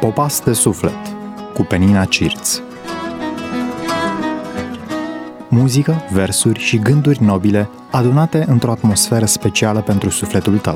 Popas de suflet cu Penina Cirț. Muzică, versuri și gânduri nobile adunate într-o atmosferă specială pentru sufletul tău.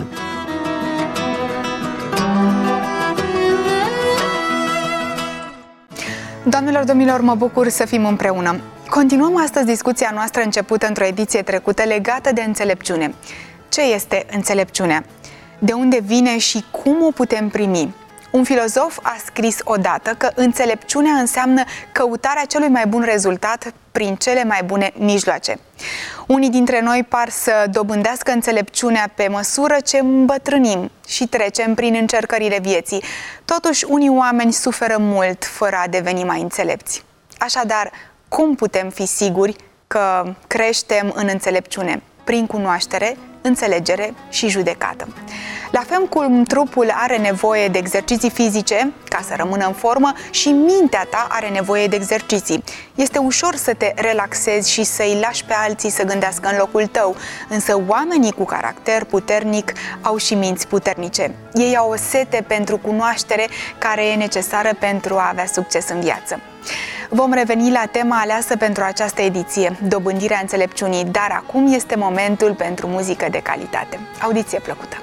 Doamnelor, domnilor, mă bucur să fim împreună. Continuăm astăzi discuția noastră începută într-o ediție trecută legată de înțelepciune. Ce este înțelepciunea? De unde vine și cum o putem primi? Un filozof a scris odată că înțelepciunea înseamnă căutarea celui mai bun rezultat prin cele mai bune mijloace. Unii dintre noi par să dobândească înțelepciunea pe măsură ce îmbătrânim și trecem prin încercările vieții. Totuși, unii oameni suferă mult fără a deveni mai înțelepți. Așadar, cum putem fi siguri că creștem în înțelepciune? Prin cunoaștere, înțelegere și judecată. La fel cum trupul are nevoie de exerciții fizice ca să rămână în formă, și mintea ta are nevoie de exerciții. Este ușor să te relaxezi și să-i lași pe alții să gândească în locul tău, însă oamenii cu caracter puternic au și minți puternice. Ei au o sete pentru cunoaștere care e necesară pentru a avea succes în viață. Vom reveni la tema aleasă pentru această ediție, dobândirea înțelepciunii, dar acum este momentul pentru muzică de calitate. Audiție plăcută!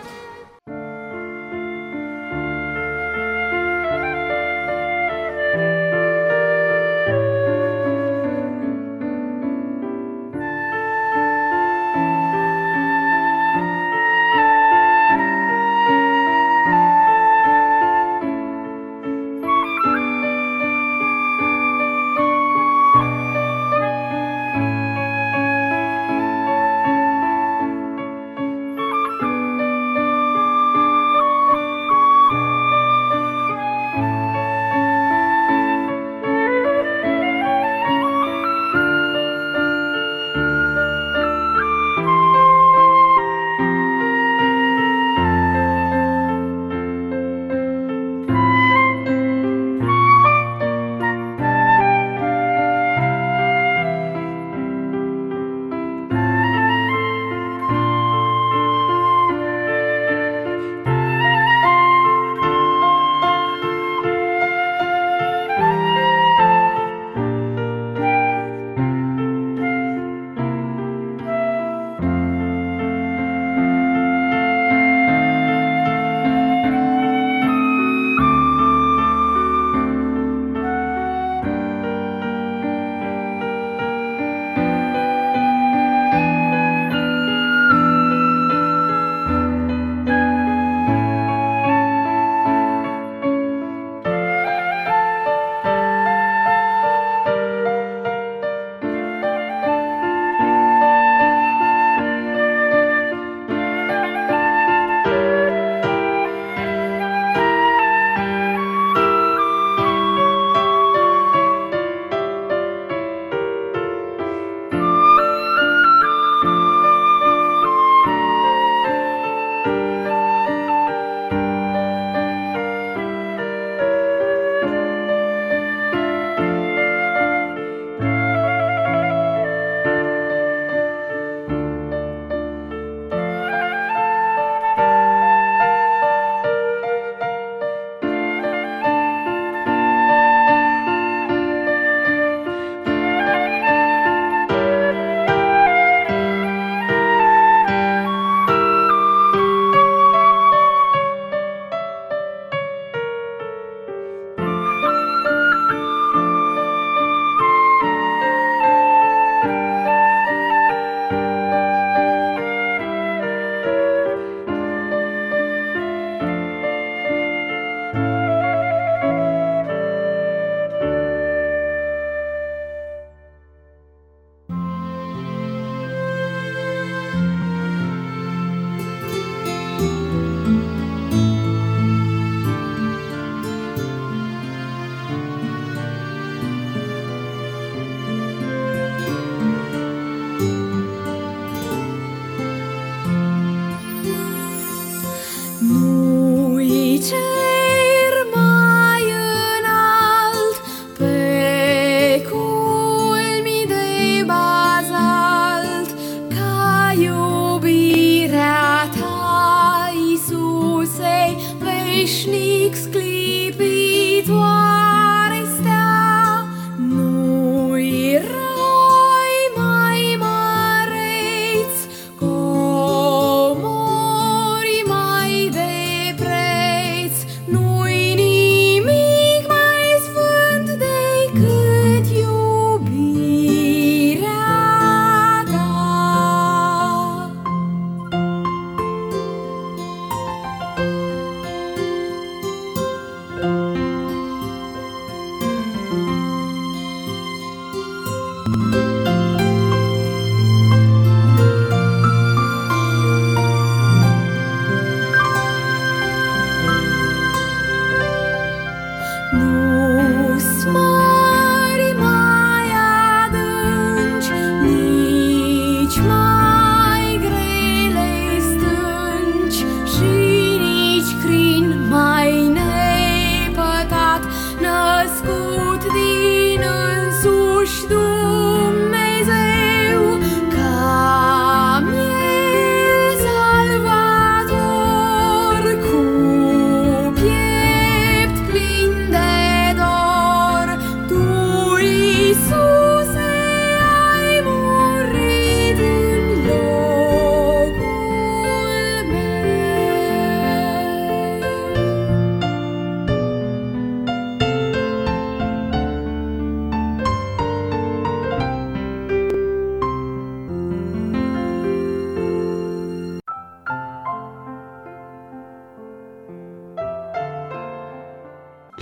veșnic sclipit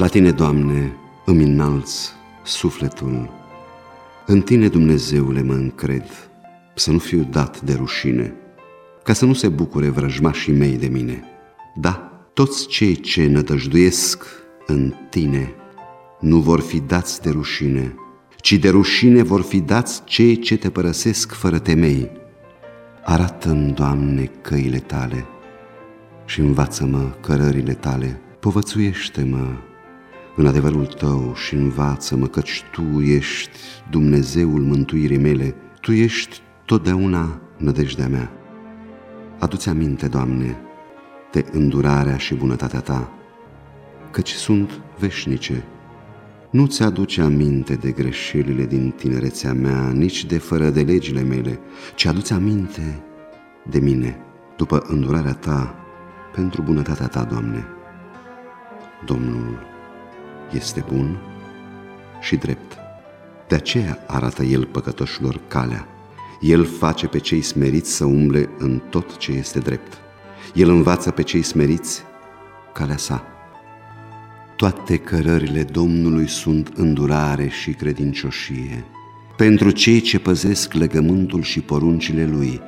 La Tine, Doamne, îmi înalț sufletul, în Tine, Dumnezeule, mă încred, să nu fiu dat de rușine, ca să nu se bucure vrăjmașii mei de mine. Da, toți cei ce nădăjduiesc în Tine nu vor fi dați de rușine, ci de rușine vor fi dați cei ce Te părăsesc fără temei. Arată-mi, Doamne, căile Tale și învață-mă cărările Tale. Povățuiește-mă în adevărul Tău și învață-mă, căci Tu ești Dumnezeul mântuirii mele, Tu ești totdeauna nădejdea mea. Adu-ți aminte, Doamne, de îndurarea și bunătatea Ta, căci sunt veșnice. Nu-ți aduce aminte de greșelile din tinerețea mea, nici de fără de legile mele, ci adu-ți aminte de mine, după îndurarea Ta, pentru bunătatea Ta, Doamne. Domnul este bun și drept, de aceea arată El păcătoșilor calea. El face pe cei smeriți să umble în tot ce este drept. El învață pe cei smeriți calea Sa. Toate cărările Domnului sunt îndurare și credincioșie pentru cei ce păzesc legământul și poruncile Lui.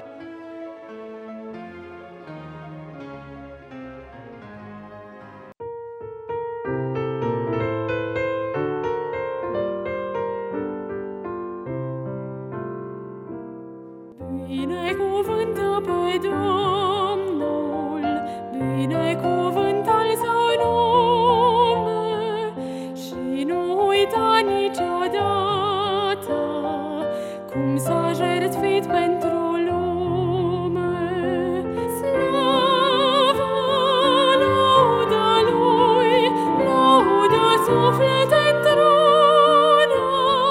Binecuvântă pe Domnul, binecuvântă-L Său nume și nu uita niciodată cum s-a jertfit pentru lume. Slavă, laudă Lui, laudă suflete într-una,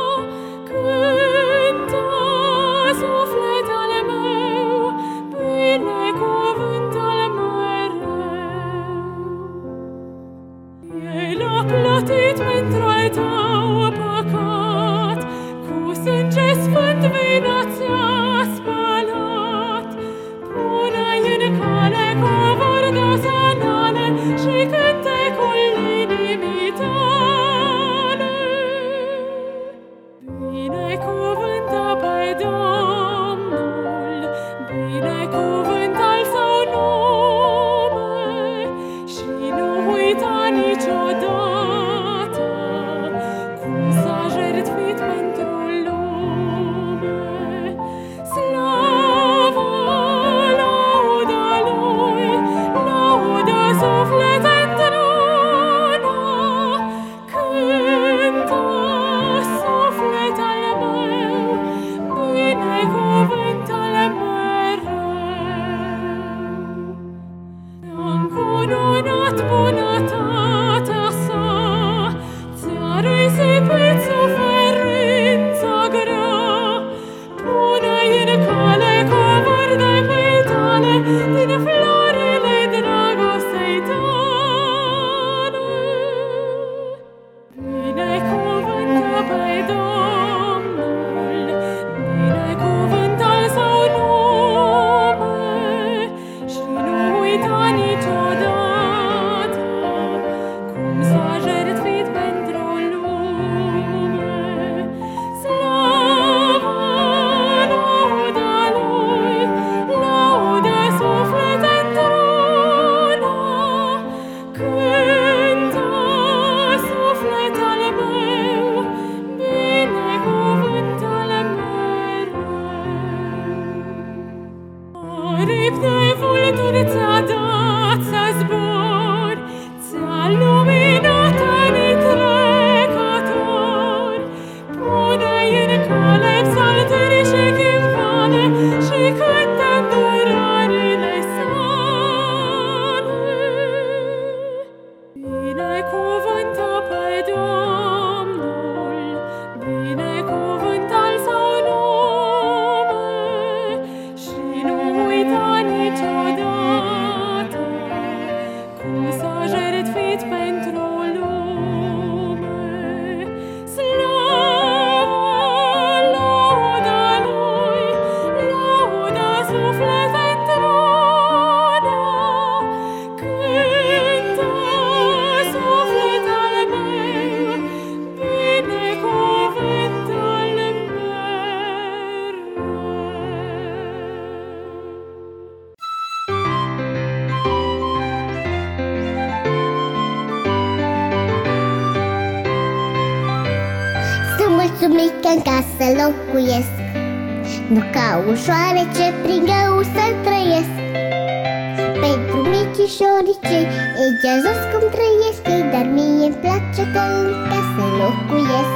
cântă sufletele meu, binecuvântă-L mereu. El a plătit pentru al tău păcat, cu sânge sfânt vina ți-a spălat. Pune-i în cale covor de zanale și cântecul inimii tale. Binecuvântă pe Domnul, binecuvântă-L Său nume și nu uita niciodată cum s-a jertfit pentru lume. Slavă, laudă Lui, laudă suflete într-una, cântă sufletele meu, binecuvântă-L mereu. Te-a încununat bunătatea Sa, ți-a risipit suferința grea. Pune-i în cale covor de petale din florile dragostei tale. Binecuvântă pe Domnul, binecuvântă-L Său nume și nu uita niciodată mulțumit că în casă locuiesc, nu ca ușoare ce prin greu să trăiesc. Pentru micișoricei e geazos cum trăiesc ei, dar mie-mi place că în casă locuiesc.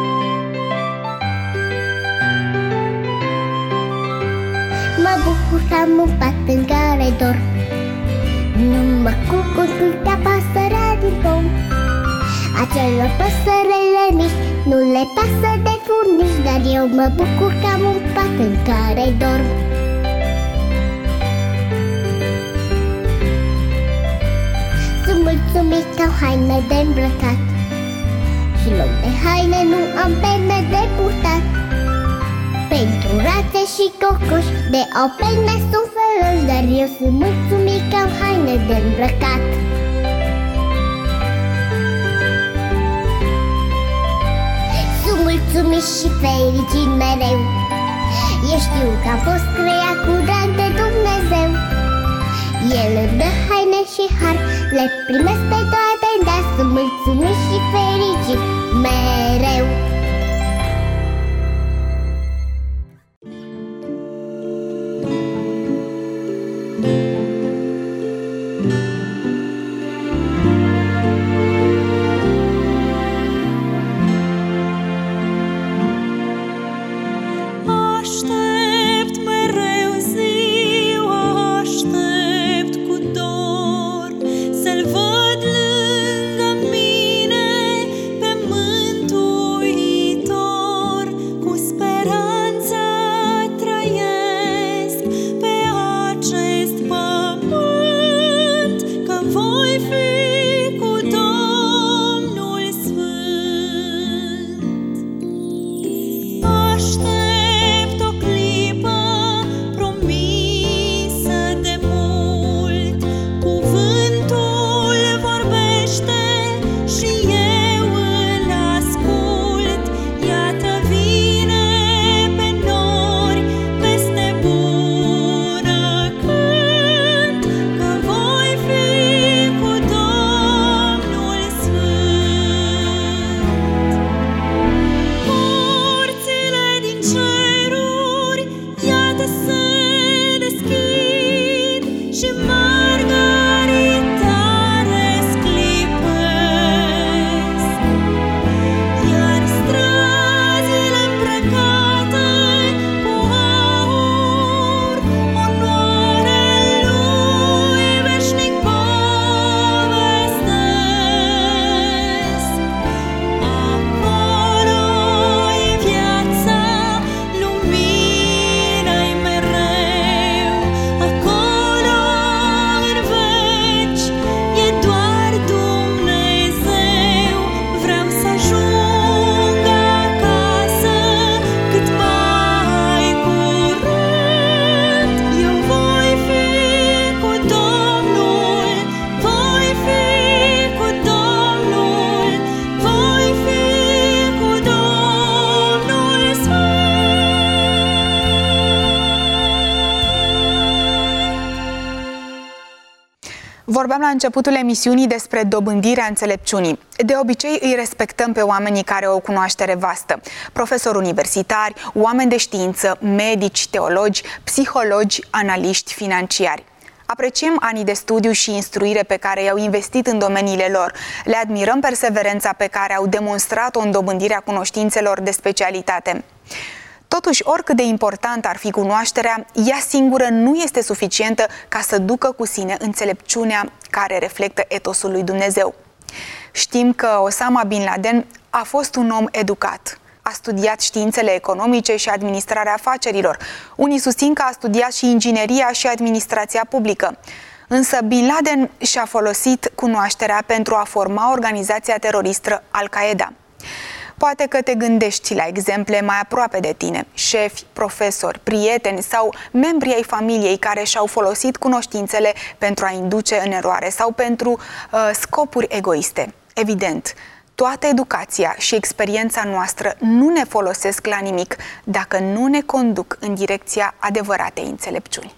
Mă bucur că am un pat în care dorm, nu mă culc câtea pasărea din pom. Acelor păsărele mici nu le pasă de furnici, dar eu mă bucur că am un pat în care dorm. Sunt mulțumit că am haine de îmbrăcat și loc de haine nu am pene de purtat. Pentru rațe și cocoși de au pene sunt feroși, dar eu sunt mulțumit că am haine de îmbrăcat. Sunt mulțumit și fericit mereu, eu știu că am fost creat cu drag de Dumnezeu. El îmi dă haine și har, le primesc pe toate, dar sunt mulțumit și fericit mereu. Vorbeam la începutul emisiunii despre dobândirea înțelepciunii. De obicei îi respectăm pe oamenii care au o cunoaștere vastă. Profesori universitari, oameni de știință, medici, teologi, psihologi, analiști financiari. Apreciem anii de studiu și instruire pe care i-au investit în domeniile lor. Le admirăm perseverența pe care au demonstrat-o în dobândirea cunoștințelor de specialitate. Totuși, oricât de important ar fi cunoașterea, ea singură nu este suficientă ca să ducă cu sine înțelepciunea care reflectă etosul lui Dumnezeu. Știm că Osama Bin Laden a fost un om educat. A studiat științele economice și administrarea afacerilor. Unii susțin că a studiat și ingineria și administrația publică. Însă Bin Laden și-a folosit cunoașterea pentru a forma organizația teroristă Al-Qaeda. Poate că te gândești la exemple mai aproape de tine, șefi, profesori, prieteni sau membri ai familiei care și-au folosit cunoștințele pentru a induce în eroare sau pentru scopuri egoiste. Evident, toată educația și experiența noastră nu ne folosesc la nimic dacă nu ne conduc în direcția adevăratei înțelepciuni.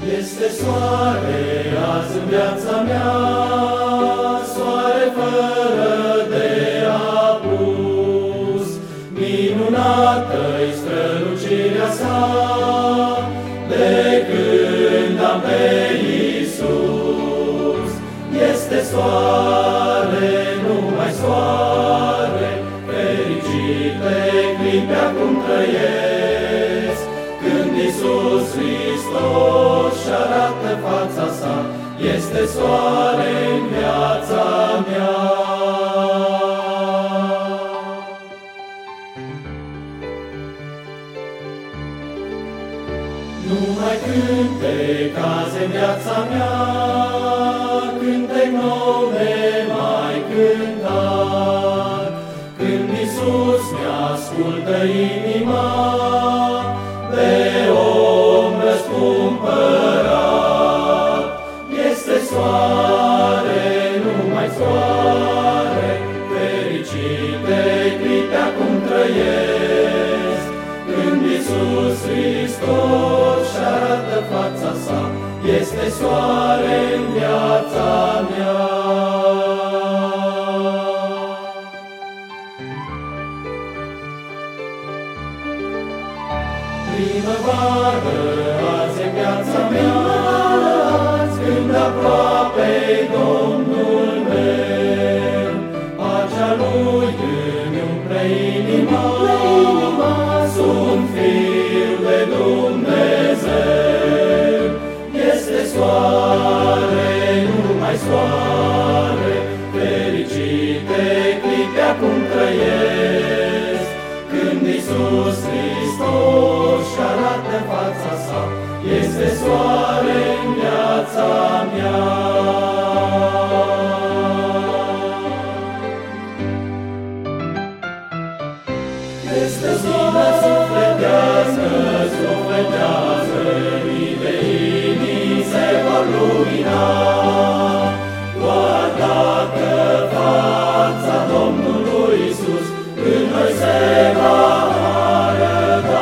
Este soare azi în viața mea, soare fără de apus. Minunată-i strălucirea sa, de când am pe Iisus. Este soare, numai soare, fericite clipe acum trăiesc, când Iisus Hristos și-arată fața sa. Este soare în viața mea. Numai cântec azi în viața mea, cântec nou nemai cântat, când Iisus mi-ascultă inima, de om răscumpărat. Este soare, numai soare, fericite clipe acum trăiesc, când Iisus Hristos și-arată fața sa. Este soare în viața mea. Primăvară azi în viața mea, când aproape-i Domnul meu, pacea Lui îmi umple inima, sunt fiu de Dumnezeu. Este soare, numai soare, fericite clipe acum trăiesc, când Iisus Hristos și-arată fața sa. Este soare în viața mea. Este zilă sufletească, sufletească, mii de inimi se vor lumina, doar dacă fața Domnului Iisus în noi se va arăta.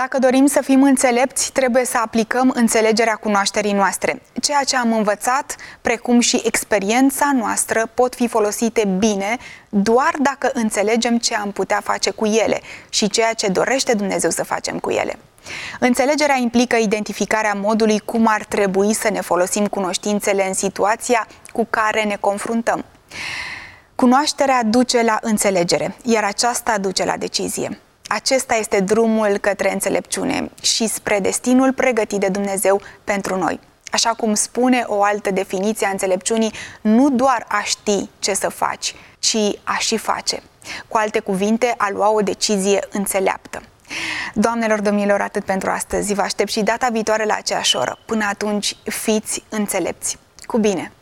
Dacă dorim să fim înțelepți, trebuie să aplicăm înțelegerea cunoașterii noastre. Ceea ce am învățat, precum și experiența noastră, pot fi folosite bine doar dacă înțelegem ce am putea face cu ele și ceea ce dorește Dumnezeu să facem cu ele. Înțelegerea implică identificarea modului cum ar trebui să ne folosim cunoștințele în situația cu care ne confruntăm. Cunoașterea duce la înțelegere, iar aceasta duce la decizie. Acesta este drumul către înțelepciune și spre destinul pregătit de Dumnezeu pentru noi. Așa cum spune o altă definiție a înțelepciunii, nu doar a ști ce să faci, ci a și face. Cu alte cuvinte, a lua o decizie înțeleaptă. Doamnelor, domnilor, atât pentru astăzi. Vă aștept și data viitoare la aceeași oră. Până atunci, fiți înțelepți. Cu bine!